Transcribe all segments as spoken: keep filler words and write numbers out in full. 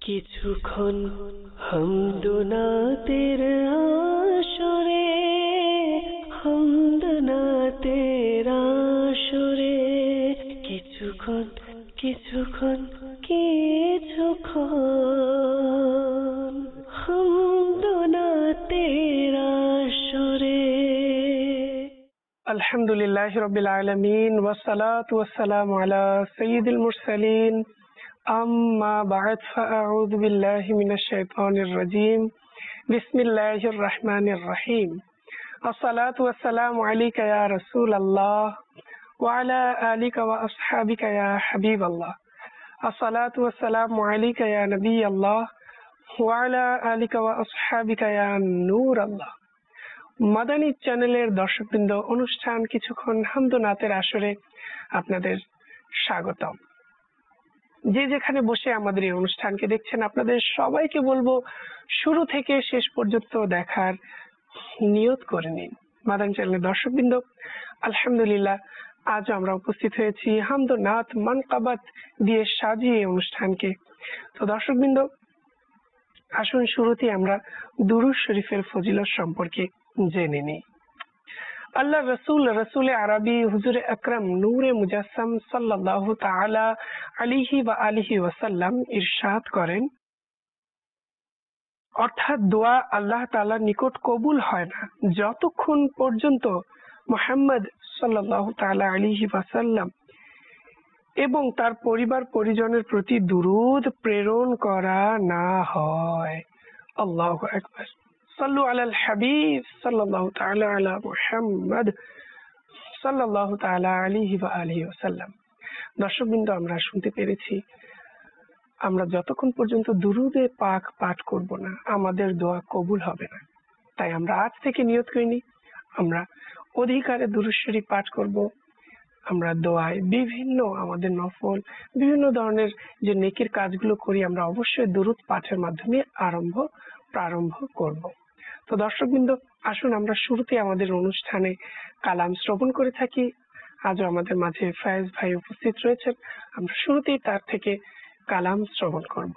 কিছুক্ষণ হামদনাতের আসরে হামদনাতের আসরে কিছুক্ষণ কিছুক্ষণ কিছুক্ষণ হামদনাতের আসরে। আলহামদুলিল্লাহি রাব্বিল আলামিন ওয়াসসালাতু ওয়াসসালামু আলা সাইয়্যিদিল মুরসালিন আম্মা বা'দ ফাআউযু বিল্লাহি মিনাশ শাইতানির রাজীম বিসমিল্লাহির রহমানির রহিম। আসসালাতু ওয়াসসালামু আলাইকা ইয়া রাসূলাল্লাহ ওয়া আলা আলিকা ওয়া আসহাবিকা ইয়া হাবিবাল্লাহ। আসসালাতু ওয়াসসালামু আলাইকা ইয়া নবিয়াল্লাহ ওয়া আলা আলিকা ওয়া আসহাবিকা ইয়া নূরাল্লাহ। মাদানী চ্যানেলের দর্শকবৃন্দ, অনুষ্ঠান কিছুক্ষণ হামদনাতের আসরে আপনাদের স্বাগতম। যে যেখানে বসে আমাদের এই অনুষ্ঠানকে দেখছেন, আপনাদের সবাইকে বলবো শুরু থেকে শেষ পর্যন্ত দেখার নিয়ত করে নিন। মাদানী চ্যানেলের দর্শকবৃন্দ, আলহামদুলিল্লাহ আজও আমরা উপস্থিত হয়েছি হামদনাত মানকাবাত দিয়ে সাজিয়ে অনুষ্ঠানকে। তো দর্শকবৃন্দ, আসুন শুরুতে আমরা দুরূদ শরীফের ফজিলত সম্পর্কে জেনে নিই। আল্লাহ রসুল রসুল আরবি হুজুরে আকরাম নূরে মুজাসসাম সাল্লাল্লাহু তাআলা আলাইহি ওয়া আলিহি ওয়াসাল্লাম ইরশাদ করেন, অর্থাৎ দোয়া আল্লাহ তাআলার নিকট কবুল হয় না যতক্ষণ পর্যন্ত মুহাম্মদ সাল্লাল্লাহু তাআলা আলাইহি ওয়াসাল্লাম এবং তার পরিবার পরিজনের প্রতি দুরূদ প্রেরণ করা না হয়। আল্লাহু আকবার। সাল্লু আলাল হাবিব সাল্লাল্লাহু তাআলা আলা মুহাম্মদ সাল্লাল্লাহু তাআলা আলাইহি ওয়া আলিহি ওয়াসাল্লাম। দর্শকবৃন্দ, আমরা শুনতে পেরেছি, আমরা যতক্ষণ পর্যন্ত দুরূদে পাক পাঠ করব না, আমাদের দোয়া কবুল হবে না। তাই আমরা আজ থেকে নিয়ত করে নিই, আমরা অধিকারে দুরূদ শরীফ পাঠ করব। আমরা দোয়ায় বিভিন্ন আমাদের নফল বিভিন্ন ধরনের যে নেকির কাজগুলো করি, আমরা অবশ্যই দুরূদ পাঠের মাধ্যমে আরম্ভ প্রারম্ভ করব। তো দর্শকবৃন্দ, আসুন আমরা শুরুতে আমাদের অনুষ্ঠানে কালাম শ্রবণ করে থাকি। আজও আমাদের মাঝে ফায়েজ ভাই উপস্থিত রয়েছেন, আমরা শুরুতেই তার থেকে কালাম শ্রবণ করব।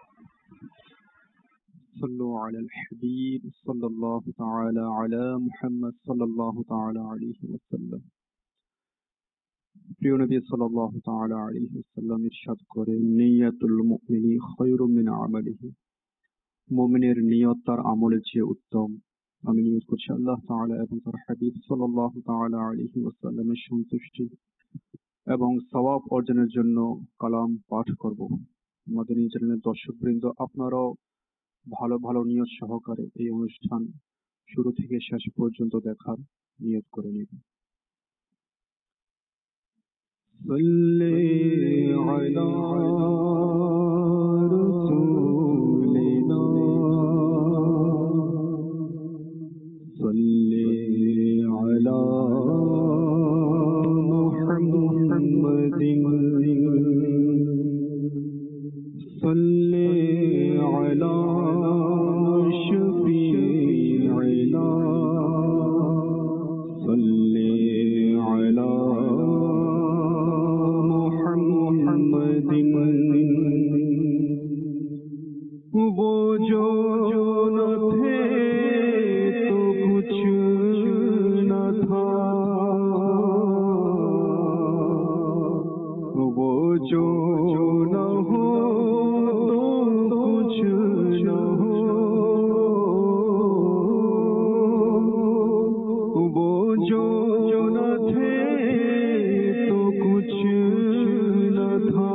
صلوا على الحبيب صلى الله تعالى على محمد صلى الله تعالى عليه وسلم। প্রিয় নবী সাল্লাল্লাহু তাআলা আলাইহি ওয়াসাল্লাম ইরশাদ করেন, নিয়াতুল মুমিনি খায়রুম মিন আমালিহি। মুমিনের নিয়ত তার আমলের চেয়ে উত্তম। আমি নিয়ত করছি আল্লাহ তাআলা এবং তার হাবিব সাল্লাল্লাহু তাআলা আলাইহি ওয়াসাল্লামের সন্তুষ্টি এবং সওয়াব অর্জনের জন্য কালাম পাঠ করব। মাদানী চ্যানেলের দর্শকবৃন্দ, আপনারাও ভালো ভালো নিয়ত সহকারে এই অনুষ্ঠান শুরু থেকে শেষ পর্যন্ত দেখার নিয়ত করে নেবেন। সাল্লি আলা রাসূলিনা সাল্লি আলা মুহাম্মাদিন সাল্লি আলা শাফীঈনা সাল্লি আলা वो जो न थे तो कुछ न था, वो जो न हो तो कुछ न हो, वो जो न थे तो कुछ न था,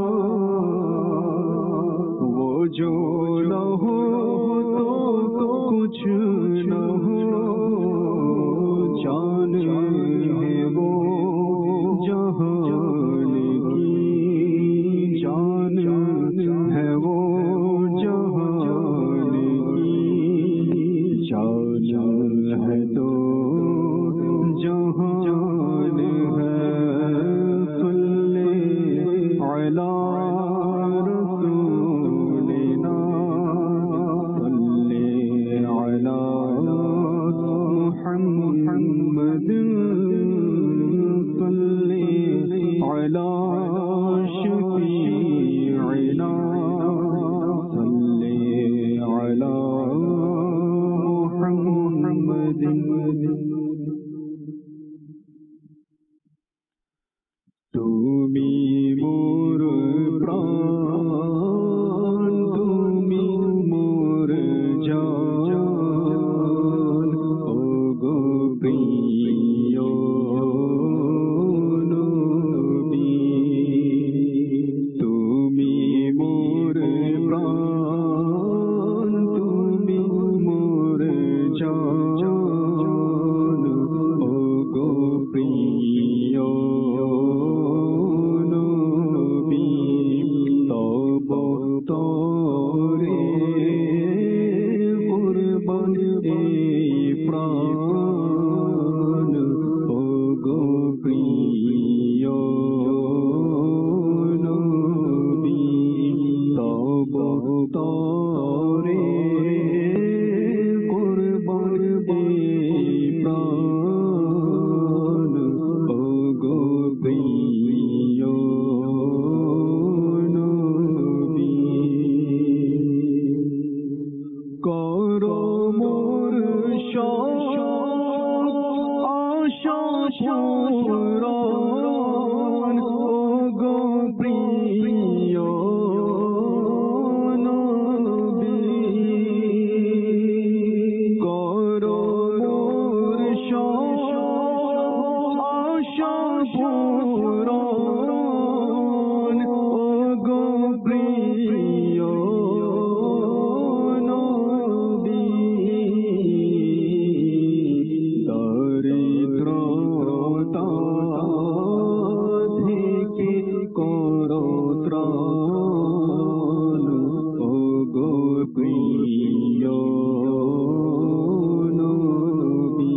वो जो न हो तो कुछ न हो, जान है वो जहान की, जान है वो जहान की, जान है तो जहान है। सल्ले अला रसूलिना सल्ले अला তরে কুরবান এই প্রাণ ওগো প্রিয় নবী করো মোর আশা পূরণ ওগো প্রিয় নবী করো মোর আশা পূরণ ওগো প্রিয় নবী দরিদ্রতা থেকে করো ত্রাণ ওগো প্রিয় নবী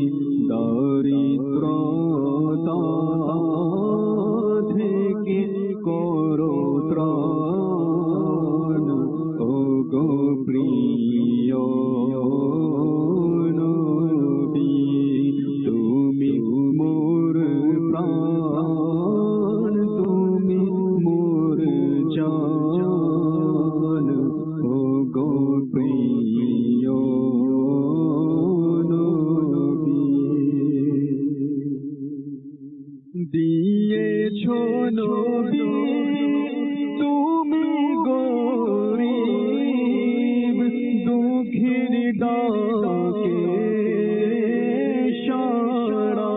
দরিদ্রতা থেকে করো ত্রাণ ওগো প্রিয় নবী তুমি মোর প্রাণ তুমি মোর জান ওগো প্রিয় নবী দিয়েছ নবী তুমি গরিব দুঃখীর ডাকে সাড়া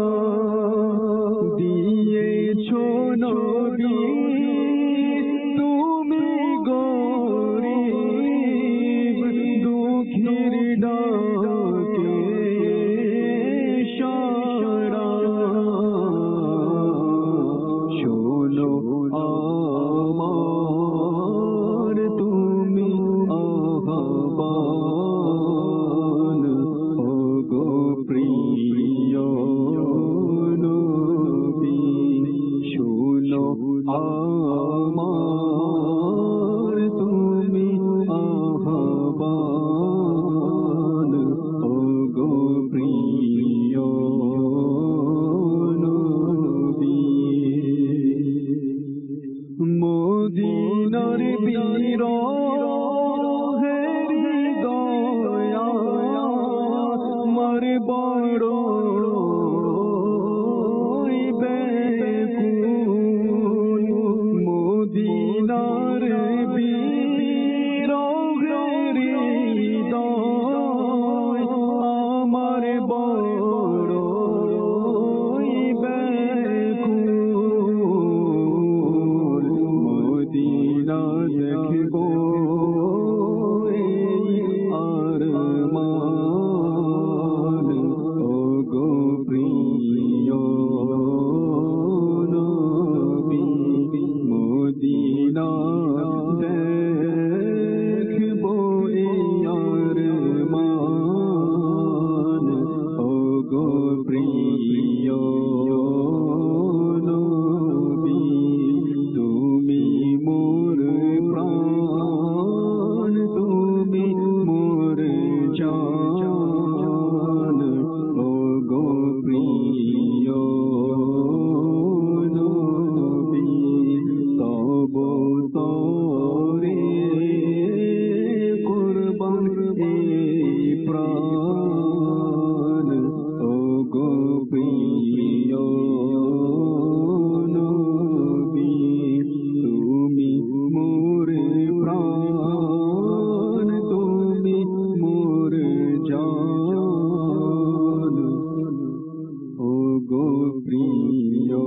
দিয়েছ নবী তুমি গরিব দুঃখীর ডাকে সাড়া শোনো আমার তুমি আহ্বান ওগো প্রিয় নবী শোনো আমার তুমি আহ্বান ওগো প্রিয় নবী মদিনার বীর হেরি দয়া মার বড় বেকুল মদিনার বীর হেরি দয়া আমার বড় বেকুল মদিনা দেখব আর মান ওগো প্রিয় নবী মদিনা দেখব আর মান ওগো প্রিয় নবী তুমি মোর প্রাণ তুমি মোর জান ওগো প্রিয় নবী তব তরে কুরবান এই প্রাণ ওগো প্রিয় নবী তুমি মোর প্রাণ তুমি মোর জান ওগো প্রিয়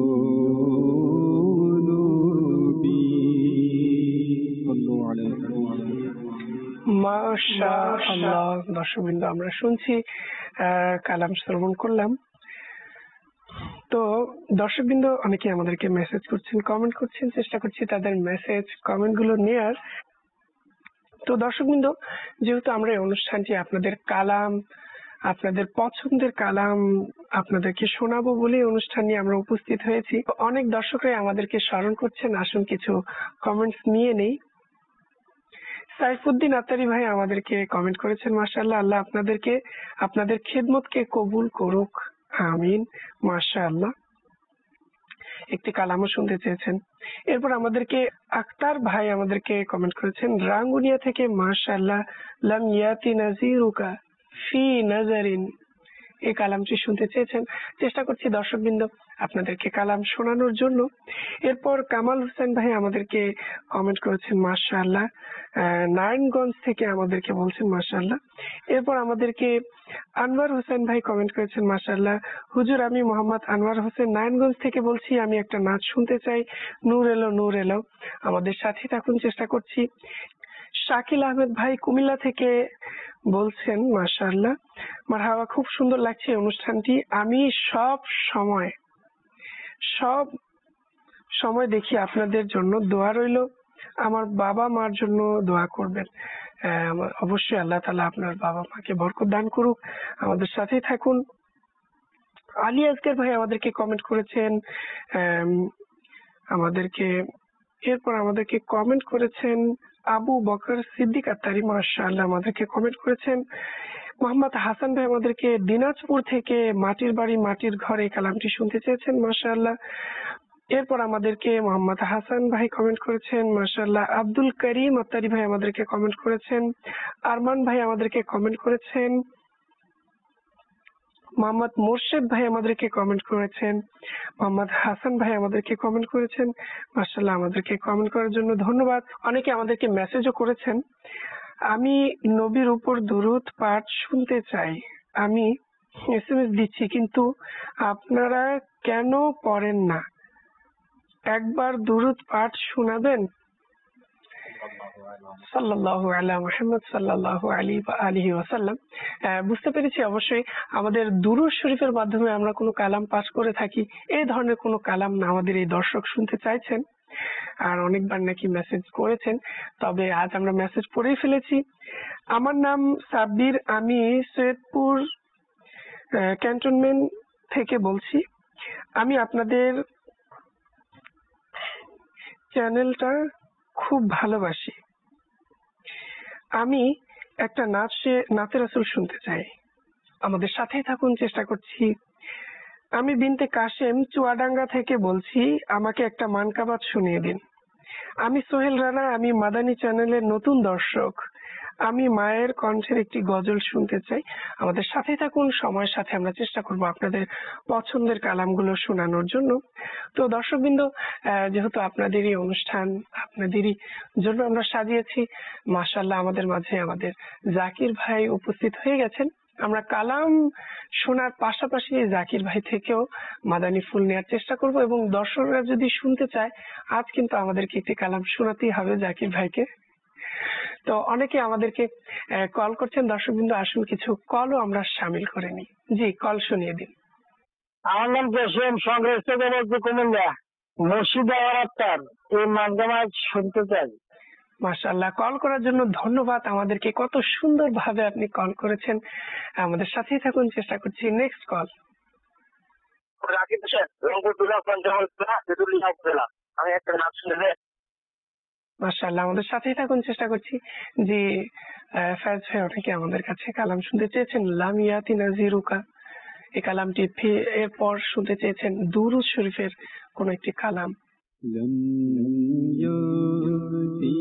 নবী সাল্লাল্লাহু আলাইহি ওয়াসাল্লাম মাশাআল্লাহ। দর্শকবৃন্দ, আমরা শুনছি আহ, কালাম শ্রবণ করলাম। তো দর্শকবৃন্দ অনেকে আমাদেরকে মেসেজ করছেন, কমেন্ট করছেন, চেষ্টা করছি তাদের মেসেজ কমেন্ট গুলো নেয়ার। তো দর্শকবৃন্দ, যেহেতু আমরা এই অনুষ্ঠানটি আপনাদের কালাম, আপনাদের পছন্দের কালাম আপনাদেরকে শোনাবো বলে অনুষ্ঠান নিয়ে আমরা উপস্থিত হয়েছি, অনেক দর্শকরাই আমাদেরকে স্মরণ করছেন। আসুন কিছু কমেন্টস নিয়ে নেই। সাইফুদ্দিন আতারি ভাই আমাদেরকে কমেন্ট করেছেন, মাশাআল্লাহ, আল্লাহ আপনাদেরকে আপনাদের খেদমতকে কবুল করুক, আমিন। মাশাআল্লাহ, একটি কালামও শুনতে চেয়েছেন। এরপর আমাদেরকে আক্তার ভাই আমাদেরকে কমেন্ট করেছেন রাঙ্গুনিয়া থেকে, মাশাআল্লাহ, লাম ইয়াতি নাজিরুকা ফি নাজারিন, এই কালামটি শুনতে চেয়েছেন। চেষ্টা করছি দর্শকবৃন্দ আপনাদেরকে কালাম শোনানোর জন্য। এরপর কামাল হোসেন ভাই আমাদেরকে কমেন্ট করেছেন, মাশাআল্লাহ, নারায়ণগঞ্জ থেকে আমাদেরকে বলছেন, মাশাআল্লাহ। এরপর আমাদেরকে আনোয়ার হোসেন ভাই কমেন্ট করেছেন, মাশাআল্লাহ, হুজুর আমি মোহাম্মদ আনোয়ার হোসেন নারায়ণগঞ্জ থেকে বলছি, আমি একটা নাচ শুনতে চাই, নূর এলো নূর এলো। আমাদের সাথে থাকুন, চেষ্টা করছি। শাকিল আহমেদ ভাই কুমিল্লা থেকে বলছেন, মাশাআল্লাহ, মারহাবা, খুব সুন্দর লাগছে এই অনুষ্ঠানটি। আমি সব সময় সব সময় দেখি, আপনাদের জন্য দোয়া রইল, আমার বাবা মার জন্য দোয়া করবেন। আহ, অবশ্যই আল্লাহ তাআলা আপনার বাবা মাকে বরকত দান করুক। আমাদের সাথেই থাকুন। আলী আজকের ভাই আমাদেরকে কমেন্ট করেছেন, আম, আমাদেরকে এরপর আমাদেরকে কমেন্ট করেছেন আবু বকর সিদ্দিক আত্তারি, মাশাআল্লাহ, আমাদেরকে কমেন্ট করেছেন। মোহাম্মদ হাসান ভাই আমাদেরকে দিনাজপুর থেকে মাটির বাড়ি মাটির ঘর এই কালামটি শুনতে চেয়েছেন, মাশাআল্লাহ। এরপর আমাদেরকে মোহাম্মদ হাসান ভাই কমেন্ট করেছেন, মাশাআল্লাহ। আব্দুল করিম আত্তারি ভাই আমাদেরকে কমেন্ট করেছেন। আরমান ভাই আমাদেরকে কমেন্ট করেছেন। মোহাম্মদ মোর্শেদ ভাই আমাদেরকে কমেন্ট করেছেন। মোহাম্মদ হাসান ভাই আমাদেরকে কমেন্ট করেছেন, মাশাআল্লাহ, আমাদেরকে কমেন্ট করার জন্য ধন্যবাদ। অনেকে আমাদেরকে মেসেজও করেছেন, আমি নবীর উপর দুরূদ পাঠ শুনতে চাই, আমি এসএমএস দিচ্ছি কিন্তু আপনারা কেন পড়েন না, একবার দুরূদ পাঠ শোনাবেন। সাল্লাল্লাহু আলা মুহাম্মদ সাল্লাল্লাহু আলাইহি ওয়া আলিহি ওয়াসাল্লাম। বুঝতে পেরেছি, অবশ্যই আমাদের দুরূদ শরীফের মাধ্যমে আমরা কোনো কালাম পাঠ করে থাকি, এই ধরনের কোনো কালাম না আমাদের এই দর্শক শুনতে চাইছেন, আর অনেকবার নাকি মেসেজ করেছেন, তবে আজ আমরা মেসেজ পড়েই ফেলেছি। আমার নাম সাব্বির, আমি সৈয়দপুর ক্যান্টনমেন্ট থেকে বলছি। আমি আপনাদের চ্যানেলটা খুব ভালোবাসি। আমি একটা নাচ নাচের রাসূল শুনতে চাই, আমাদের সাথেই থাকুন, চেষ্টা করছি। আমি বিনতে কাশেম চুয়াডাঙ্গা থেকে বলছি, আমাকে একটা মানকাবাত শুনিয়ে দিন। আমি সোহেল রানা, আমি মাদানী চ্যানেলের নতুন দর্শক, আমি মায়ের কণ্ঠের একটি গজল শুনতে চাই। আমাদের সাথেই থাকুন, সময়ের সাথে আমরা চেষ্টা করব আপনাদের পছন্দের কালামগুলো শোনানোর জন্য। তো দর্শকবৃন্দ, যেহেতু আপনাদেরই অনুষ্ঠান, আপনাদেরই জন্য আমরা সাজিয়েছি, মাশাআল্লাহ, আমাদের মাঝে আমাদের জাকির ভাই উপস্থিত হয়ে গেছেন। আমরা কালাম শোনার পাশাপাশি জাকির ভাই থেকেও মাদানী ফুল নেওয়ার চেষ্টা করব, এবং দর্শকরা যদি শুনতে চায়, আজ কিন্তু আমাদেরকে একটি কালাম শোনাতেই হবে জাকির ভাইকে। তো অনেকে আমাদেরকে কল করছেন, দর্শকবৃন্দ, আসুন কিছু কলও আমরা সামিল করে নিই। জি, কল শুনিয়ে দিন। আমার নাম জসিম, সংগ্রেস থেকে বলছি, কুমিল্লা, মুর্শিদাবাদ আক্তার, এই মাধ্যমে শুনতে চাই। মাশাআল্লাহ, কল করার জন্য ধন্যবাদ। আমাদেরকে কত সুন্দর ভাবে আপনি কল করেছেন। আমাদের সাথেই থাকুন, চেষ্টা করছি। Next call. রাকিব হোসেন, রংপুর জেলা, পঞ্চগড় জেলা, তেঁতুলিয়া উপজেলা। আমি একটা নাচ শুনতে। মাশাআল্লাহ, আমাদের সাথেই থাকুন, চেষ্টা করছি। জি, ফ্যাজ ভাই অনেকে আমাদের কাছে কালাম শুনতে চেয়েছেন, লাম ইয়াতি নাজিরুকা, এই কালামটি, এরপর শুনতে চেয়েছেন দুরূদ শরীফের কোন একটি কালাম। لم يأتي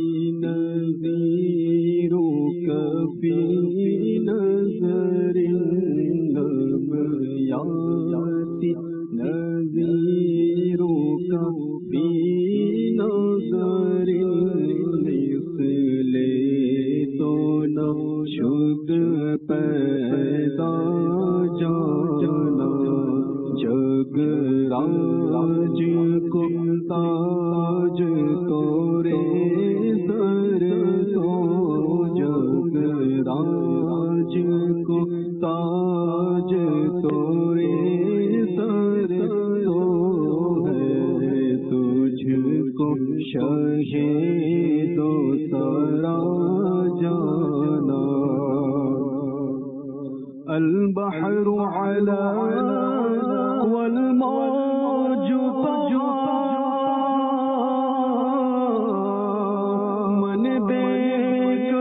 نذيرك في نذر، لم يأتي نذيرك في نذر، مثل تو نشد پیدا جانا، جگ راج کو ताज तोरे सर तो, जग राज को ताज तोरे सर तो, है तुझको शहे दो सरा जाना। अल बहरु अला वल मौजु मन बेक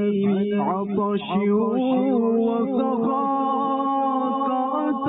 عطش وسخاء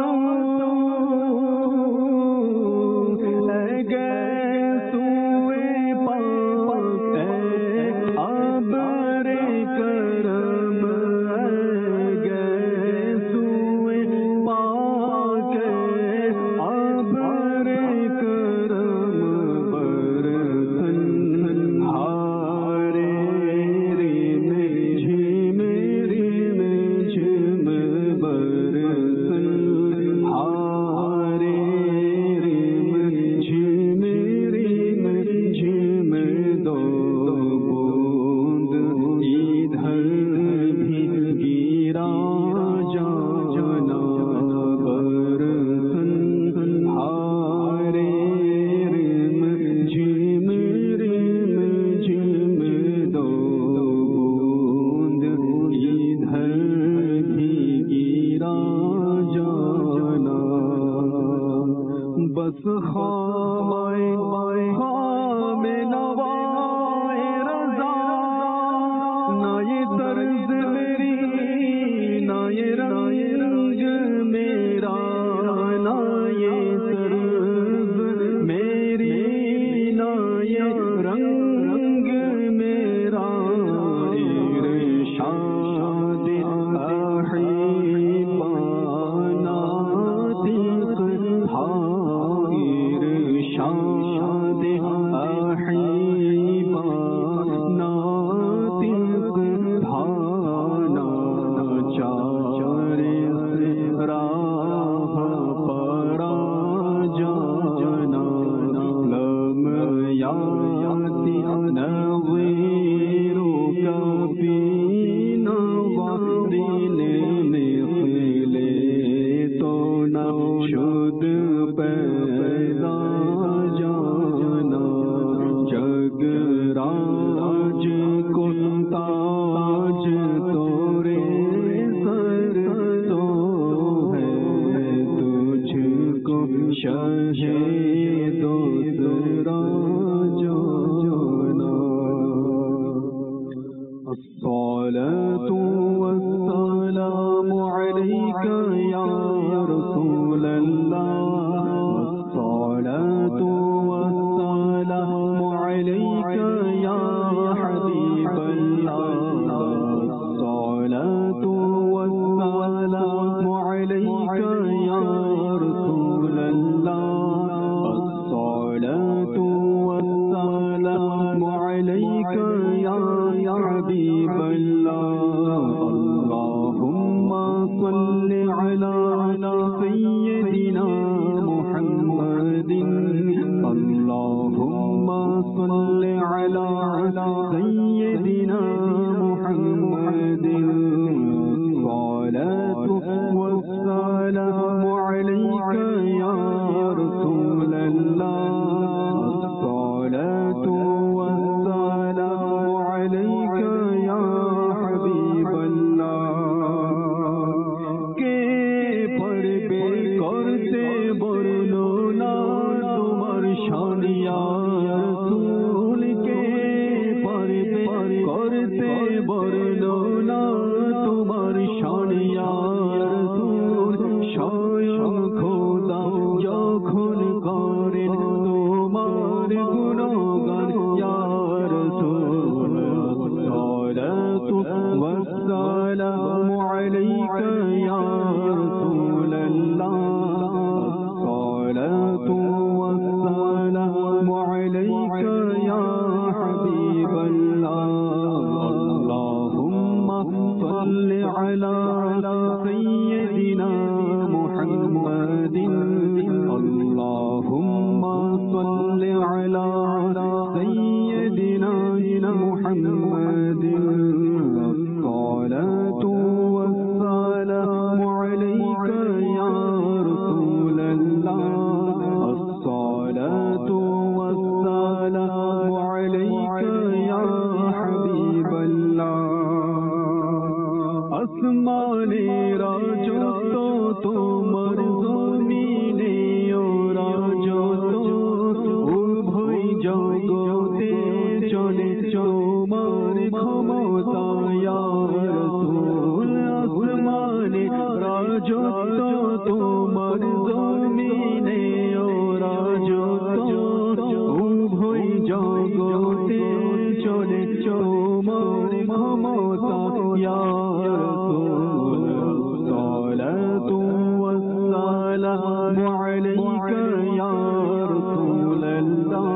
জগতে চলে তোমার ক্ষমতায় ক্ষমতা ইয়া রাসূল সালাতু ওয়াস সালামু আলাইকা ইয়া রাসূলাল্লাহ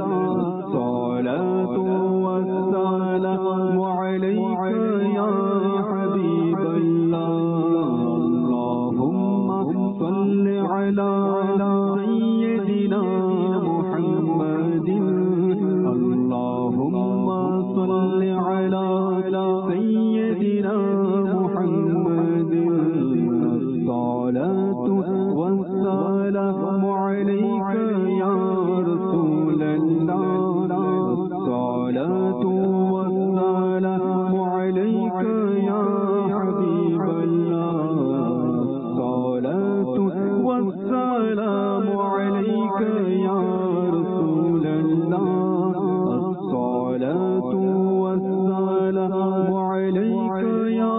সালাতু ওয়াস সালামু আলাইকা ইয়া হাবিবাল্লাহ আল্লাহুম্মা সাল্লি আলা সাইয়্যিদিনা মুহাম্মাদিন আল্লাহুম্মা সাল্লি আলা সাইয়্যিদিনা মুহাম্মাদিন الصلاة والسلام عليك يا رسول الله الصلاة والسلام عليك يا حبيب الله الصلاة والسلام عليك يا رسول الله الصلاة والسلام عليك يا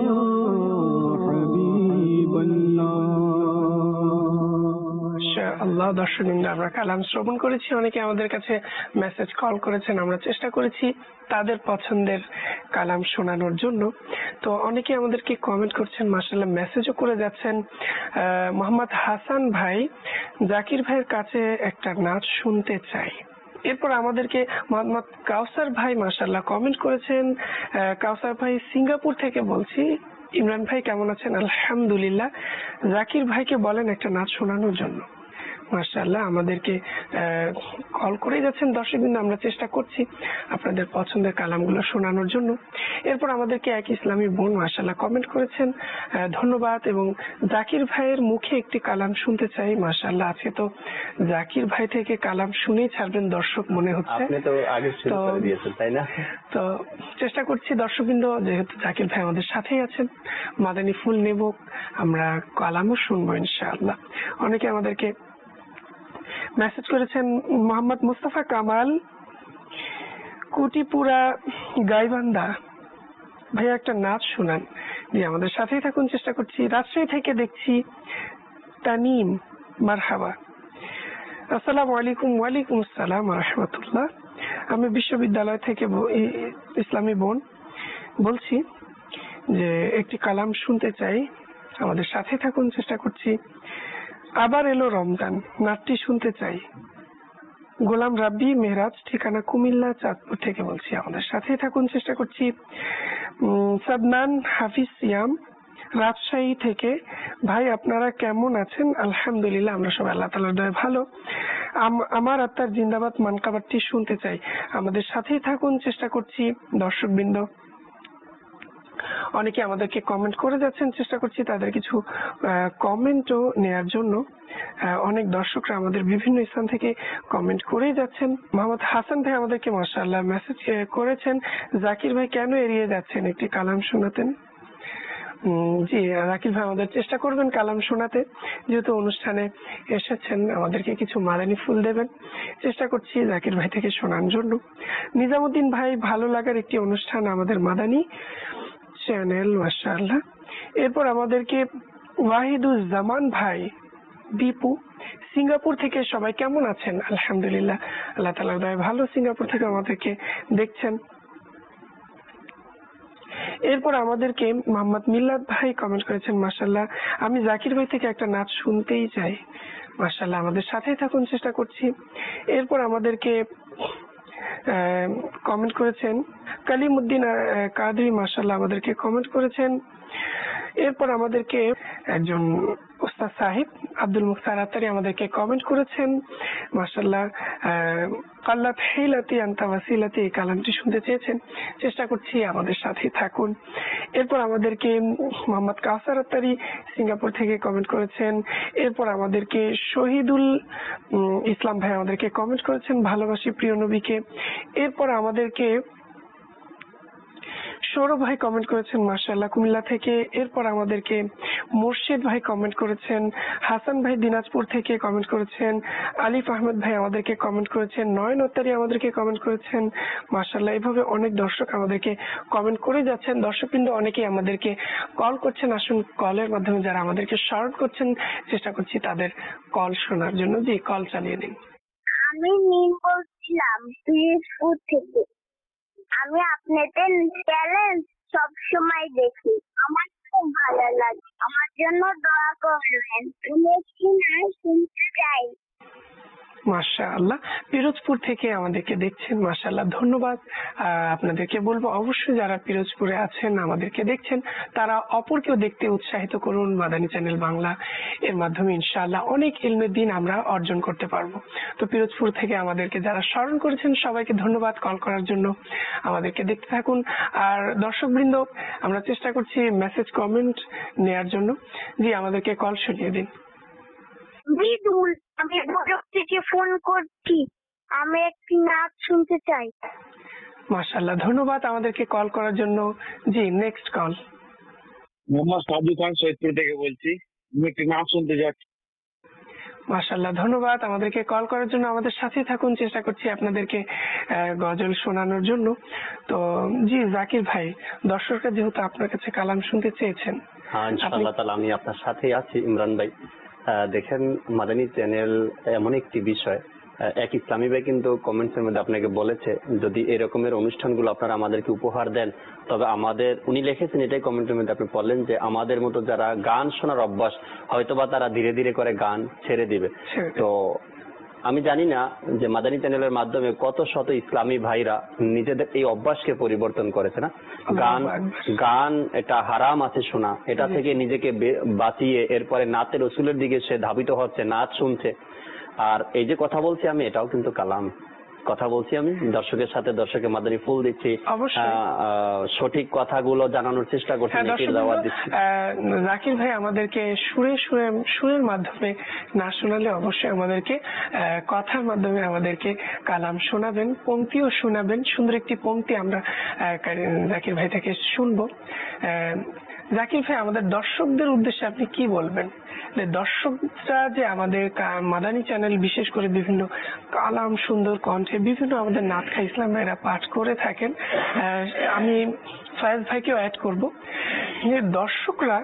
حبيب الله আল্লাহ দর্শকবৃন্দ, আমরা কালাম শ্রবণ করেছি, অনেকে আমাদের কাছে মেসেজ কল করেছেন, আমরা চেষ্টা করেছি তাদের পছন্দের কালাম শোনানোর জন্য। তো অনেকে আমাদেরকে কমেন্ট করছেন, মাশাআল্লাহ মেসেজও করে যাচ্ছেন। আহ মোহাম্মদ হাসান ভাই জাকির ভাইয়ের কাছে একটা নাচ শুনতে চাই। এরপর আমাদেরকে মোহাম্মদ কাউসার ভাই মাশাআল্লাহ কমেন্ট করেছেন। আহ কাউসার ভাই সিঙ্গাপুর থেকে বলছি। ইমরান ভাই কেমন আছেন? আলহামদুলিল্লাহ। জাকির ভাইকে বলেন একটা নাচ শোনানোর জন্য। মাশাআল্লাহ আমাদেরকে কল করে যাচ্ছেন দর্শকবৃন্দ, আমরা চেষ্টা করছি আপনাদের পছন্দের কালামগুলো শোনানোর জন্য। এরপর আমাদেরকে এক ইসলামী বোন মাশাআল্লাহ কমেন্ট করেছেন, ধন্যবাদ, এবং জাকির ভাইয়ের মুখে একটি কালাম শুনতে চাই। মাশাআল্লাহ আজকে তো জাকির ভাই থেকে কালাম শুনেই ছাড়বেন দর্শক মনে হচ্ছে। আপনি তো আগে শুরু করে দিয়েছেন তাই না? তো চেষ্টা করছি দর্শকবৃন্দ, যেহেতু জাকির ভাই আমাদের সাথেই আছেন, মাদানী ফুল নেব, আমরা কালামও শুনবো ইনশাআল্লাহ। অনেকে আমাদেরকে মেসেজ করেছেন। মোহাম্মদ মুস্তাফা কামাল কুটিপুরা গাইবান্ধা, ভাইয়া একটা নাচ শোনান। জি আমাদের সাথেই থাকুন, চেষ্টা করছি। রাজশাহী থেকে দেখছি তানিম, মারহাবা। আসসালামু আলাইকুম। ওয়ালাইকুম আসসালাম ওয়া রাহমাতুল্লাহ। আমি বিশ্ববিদ্যালয় থেকে ইসলামী বোন বলছি যে একটি কালাম শুনতে চাই, আমাদের সাথে থাকুন, চেষ্টা করছি। আবার এলো রমজান, নাটটি শুনতে চাই। গোলাম রাব্বি মেহরাজ, ঠিকানা কুমিল্লা চাঁদপুর থেকে বলছি, আমাদের সাথেই থাকুন, চেষ্টা করছি। সাদনান হাফিজ সিয়াম রাজশাহী থেকে, ভাই আপনারা কেমন আছেন? আলহামদুলিল্লাহ আমরা সবাই আল্লাহ তাআলার দয়ায় ভালো। আমার আত্মার জিন্দাবাদ মানকাবারটি শুনতে চাই, আমাদের সাথেই থাকুন, চেষ্টা করছি। দর্শকবৃন্দ অনেকে আমাদেরকে কমেন্ট করে যাচ্ছেন, চেষ্টা করছি তাদের কিছু কমেন্টও নেয়ার জন্য। অনেক দর্শকরা আমাদের বিভিন্ন স্থান থেকে কমেন্ট করেই যাচ্ছেন। মোহাম্মদ হাসান ভাই আমাদেরকে মাশাআল্লাহ মেসেজ করেছেন, জাকির ভাই কেন এড়িয়ে যাচ্ছেন, একটি কালাম শোনাতেন। জি জাকির ভাই আমাদের চেষ্টা করবেন কালাম শোনাতে, যেহেতু অনুষ্ঠানে এসেছেন আমাদেরকে কিছু মাদানী ফুল দেবেন, চেষ্টা করছি জাকির ভাই থেকে শোনার জন্য। নিজামুদ্দিন ভাই, ভালো লাগার একটি অনুষ্ঠান আমাদের মাদানী চ্যানেল, মাশাআল্লাহ। এরপর আমাদেরকে ওয়াহিদুজ্জামান ভাই দীপু সিঙ্গাপুর থেকে, সবাই কেমন আছেন? আলহামদুলিল্লাহ আল্লাহ তাআলার দয়ায় ভালো। সিঙ্গাপুর থেকে আমাদেরকে দেখছেন। এরপর আমাদেরকে মোহাম্মদ মিল্লাত ভাই কমেন্ট করেছেন, মাশাআল্লাহ আমি জাকির ভাই থেকে একটা নাচ শুনতেই চাই। মাশাআল্লাহ আমাদের সাথেই থাকুন, চেষ্টা করছি। এরপর আমাদেরকে কমেন্ট করেছেন কালিমউদ্দিন কাদরি, মাশাআল্লাহ আমাদেরকে কমেন্ট করেছেন। এরপর আমাদেরকে একজন ওস্তাদ সাহেব আব্দুল মুখতার আতারি আমাদেরকে কমেন্ট করেছেন, মাশাআল্লাহ কাল্লাত হিলাতি আনতা ওয়াসিলাতি, এই কালামটি শুনতে চেয়েছেন, চেষ্টা করছি, আমাদের সাথেই থাকুন। এরপর আমাদেরকে মোহাম্মদ কাউসার আতারি সিঙ্গাপুর থেকে কমেন্ট করেছেন। এরপর আমাদেরকে শহীদুল ইসলাম ভাই আমাদেরকে কমেন্ট করেছেন, ভালোবাসি প্রিয় নবীকে। এরপর আমাদেরকে সৌরভ ভাই কমেন্ট করেছেন, মাশাআল্লাহ কুমিল্লা থেকে। এরপর আমাদেরকে মুর্শিদ ভাই কমেন্ট করেছেন, হাসান ভাই দিনাজপুর থেকে কমেন্ট করেছেন, আলিফ আহমেদ ভাই আমাদেরকে কমেন্ট করেছেন, নয়ন আত্তারি আমাদেরকে কমেন্ট করেছেন, মাশাআল্লাহ। এভাবে অনেক দর্শক আমাদেরকে কমেন্ট করে যাচ্ছেন। দর্শকবৃন্দ অনেকেই আমাদেরকে কল করছেন, আসুন কলের মাধ্যমে যারা আমাদেরকে শর্ট করছেন, চেষ্টা করছি তাদের কল শোনার জন্য। জি কল চালিয়ে দিন। আমি মিম বলছিলাম পিরোজপুর থেকে। আমি আপনাদের চ্যালেঞ্জ সব সময় দেখি, আমার খুব ভালো লাগে। আমার জন্য দোয়া করবেন, আমি একটু না শুনতে চাই। মাশাআল্লাহ, পিরোজপুর থেকে আমাদেরকে দেখছেন, মাশাআল্লাহ, ধন্যবাদ। আহ, আপনাদেরকে বলবো অবশ্যই যারা পিরোজপুরে আছেন আমাদেরকে দেখছেন তারা অপরকেও দেখতে উৎসাহিত করুন মাদানী চ্যানেল বাংলা। এর মাধ্যমে ইনশাআল্লাহ অনেক ইলমের দিন আমরা অর্জন করতে পারবো। তো পিরোজপুর থেকে আমাদেরকে যারা স্মরণ করেছেন সবাইকে ধন্যবাদ কল করার জন্য। আমাদেরকে দেখতে থাকুন। আর দর্শকবৃন্দ, আমরা চেষ্টা করছি মেসেজ কমেন্ট নেয়ার জন্য। জি, আমাদেরকে কল শুনিয়ে দিন। বিদুল, আমি ভৈরব থেকে ফোন করছি, আমি একটি নাচ শুনতে চাই। মাশাআল্লাহ, ধন্যবাদ আমাদেরকে কল করার জন্য। জি, নেক্সট কল। মোহাম্মদ সাদু খান সৈয়দপুর থেকে বলছি, আমি একটি নাচ শুনতে যাচ্ছি। মাশাআল্লাহ, ধন্যবাদ আমাদেরকে কল করার জন্য। আমাদের সাথে থাকুন, চেষ্টা করছি আপনাদেরকে আহ, গজল শোনানোর জন্য। তো জি জাকির ভাই, দর্শকরা যেহেতু আপনার কাছে কালাম শুনতে চেয়েছেন, হ্যাঁ, ইনশাআল্লাহ তাআলা আমি আপনার সাথেই আছি ইমরান ভাই। আহ, দেখেন, মাদানী চ্যানেল এমন একটি বিষয়, আহ, এক ইসলামী ভাই কিন্তু কমেন্টসের মধ্যে আপনাকে বলেছে যদি এরকমের অনুষ্ঠানগুলো আপনারা আমাদেরকে উপহার দেন তবে আমাদের, উনি লিখেছেন এটাই কমেন্টের মধ্যে, আপনি বললেন যে আমাদের মতো যারা গান শোনার অভ্যাস হয়তোবা তারা ধীরে ধীরে করে গান ছেড়ে দিবে। তো আমি জানি না যে মাদানী চ্যানেলের মাধ্যমে কত শত ইসলামী ভাইরা নিজেদের এই অভ্যাসকে পরিবর্তন করেছে না। গান গান এটা হারাম আছে শোনা, এটা থেকে নিজেকে বে- বাঁচিয়ে এরপরে নাতে রসুলের দিকে সে ধাবিত হচ্ছে, নাচ শুনছে। আর এই যে কথা বলছি আমি, এটাও কিন্তু কালাম। কথা বলছি আমি দর্শকের সাথে, দর্শকের মাদানী ফুল দিচ্ছি, অবশ্যই। আহ, আহ, সঠিক কথাগুলো জানানোর চেষ্টা করছি, হ্যাঁ, নেকির দাওয়াত দিচ্ছি। আহ, জাকির ভাই আমাদেরকে সুরে সুরে সুরের মাধ্যমে না শোনালে অবশ্যই আমাদেরকে আহ, কথার মাধ্যমে আমাদেরকে কালাম শোনাবেন, পংক্তিও শোনাবেন। সুন্দর একটি পংক্তি আমরা আহ, কারি- জাকির ভাই থেকে শুনবো। আহ, জাকির ভাই, আমাদের দর্শকদের উদ্দেশ্যে আপনি কি বলবেন? যে দর্শকরা যে আমাদের কা- মাদানী চ্যানেল বিশেষ করে বিভিন্ন কালাম সুন্দর কণ্ঠে বিভিন্ন আমাদের নাতখা ইসলাম ভাইরা পাঠ করে থাকেন, আহ, আমি ফয়েজ ভাইকেও অ্যাড করব, যে দর্শকরা